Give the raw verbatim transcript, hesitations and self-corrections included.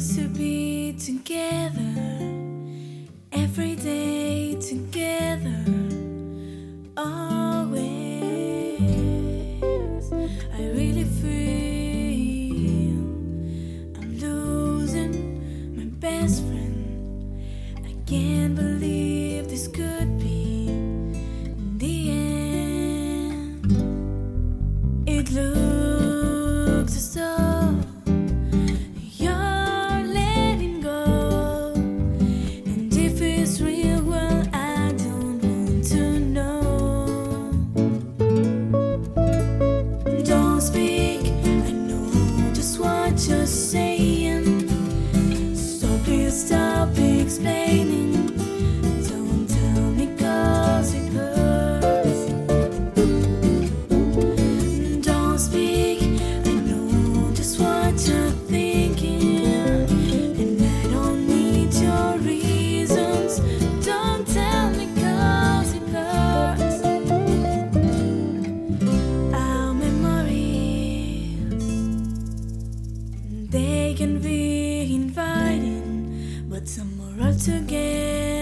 to be together, every day together, always. I really feel I'm losing my best friend. I can't believe this could be the end. It looks as though you're letting go, and if it's real, well, I don't want to know. Don't speak, I know just what you're saying, so please stop explaining. Don't tell me 'cause it hurts. Don't speak, I know just what you're thinking, and I don't need your reasons. Don't tell me 'cause it hurts. Our memories, they can be inviting, but some are altogether